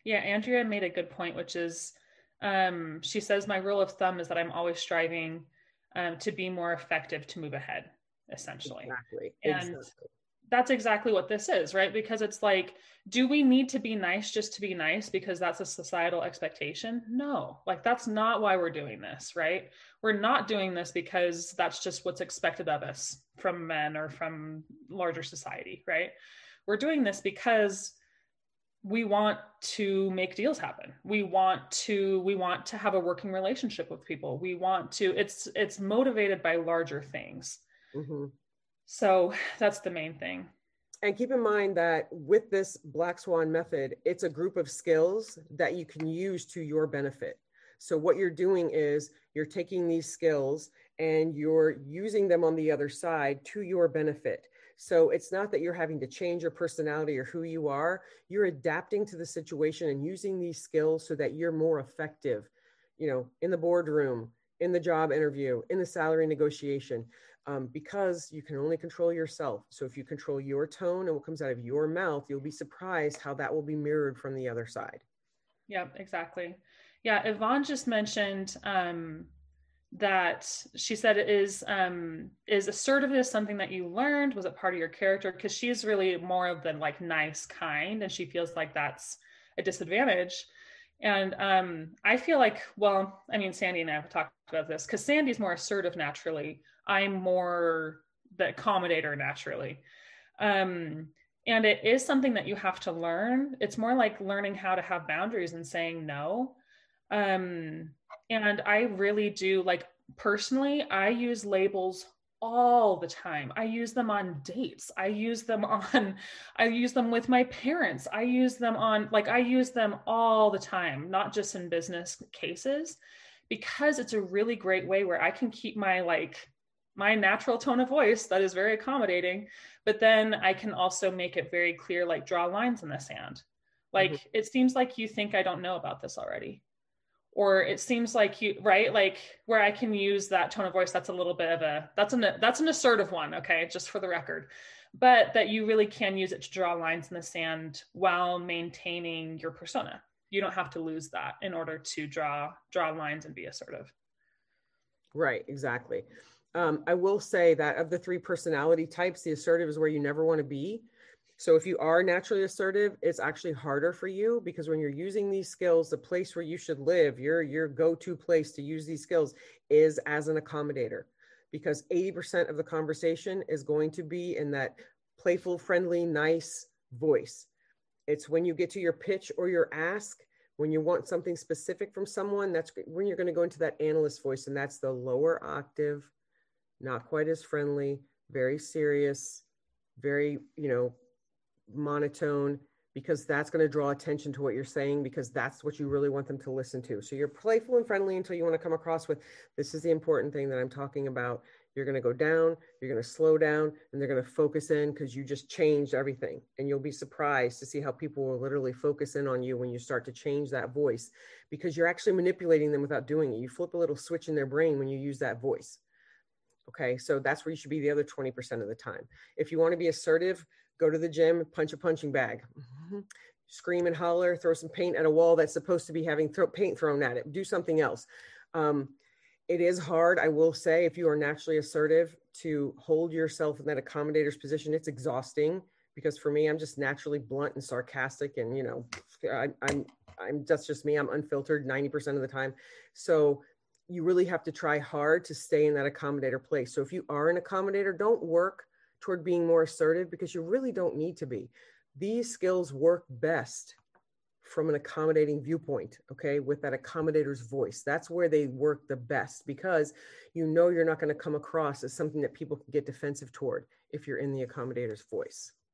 Yeah, Andrea made a good point, which is she says, my rule of thumb is that I'm always striving to be more effective to move ahead, essentially. Exactly. And Exactly. that's exactly what this is, right? Because it's like, do we need to be nice just to be nice because that's a societal expectation? No, like that's not why we're doing this, right? We're not doing this because that's just what's expected of us from men or from larger society, right? We're doing this because we want to make deals happen. We want to have a working relationship with people. We want to it's motivated by larger things. Hmm. So that's the main thing. And keep in mind that with this Black Swan method, it's a group of skills that you can use to your benefit. So, what you're doing is you're taking these skills and you're using them on the other side to your benefit. So, it's not that you're having to change your personality or who you are, you're adapting to the situation and using these skills so that you're more effective, in the boardroom, in the job interview, in the salary negotiation, because you can only control yourself. So if you control your tone and what comes out of your mouth, you'll be surprised how that will be mirrored from the other side. Yeah, exactly. Yeah, Yvonne just mentioned that she said it is assertiveness something that you learned? Was it part of your character? Because she's really more of the like nice kind, and she feels like that's a disadvantage. And I feel like, well, I mean, Sandy and I have talked about this because Sandy's more assertive naturally. I'm more the accommodator naturally. Um, and it is something that you have to learn. It's more like learning how to have boundaries and saying no. Um, and I really do like personally, I use labels all the time. I use them on dates. I use them with my parents. I use them on, like, I use them all the time, not just in business cases, because it's a really great way where I can keep my natural tone of voice that is very accommodating, but then I can also make it very clear, like draw lines in the sand. Mhm. Like, it seems like you think I don't know about this already, or it seems like you, right, like where I can use that tone of voice. That's a little bit of a that's an assertive one, okay, just for the record, but that you really can use it to draw lines in the sand while maintaining your persona. You don't have to lose that in order to draw lines and be assertive. Right, exactly. I will say that of the three personality types, the assertive is where you never want to be. So if you are naturally assertive, it's actually harder for you because when you're using these skills, the place where you should live, your go-to place to use these skills is as an accommodator, because 80% of the conversation is going to be in that playful, friendly, nice voice. It's when you get to your pitch or your ask, when you want something specific from someone, that's when you're going to go into that analyst voice, and that's the lower octave, not quite as friendly, very serious, very, monotone, because that's going to draw attention to what you're saying, because that's what you really want them to listen to. So you're playful and friendly until you want to come across with, this is the important thing that I'm talking about. You're going to go down, you're going to slow down, and they're going to focus in because you just changed everything. And you'll be surprised to see how people will literally focus in on you when you start to change that voice, because you're actually manipulating them without doing it. You flip a little switch in their brain when you use that voice. Okay, so that's where you should be the other 20% of the time. If you want to be assertive, go to the gym, punch a punching bag, scream and holler, throw some paint at a wall that's supposed to be having paint thrown at it, do something else. Um, it is hard, I will say, if you are naturally assertive, to hold yourself in that accommodator's position. It's exhausting because for me, I'm just naturally blunt and sarcastic, and I'm that's just me. I'm unfiltered 90% of the time. So you really have to try hard to stay in that accommodator place. So if you are an accommodator, don't work toward being more assertive because you really don't need to be. These skills work best from an accommodating viewpoint, okay, with that accommodator's voice. That's where they work the best because you're not going to come across as something that people can get defensive toward if you're in the accommodator's voice.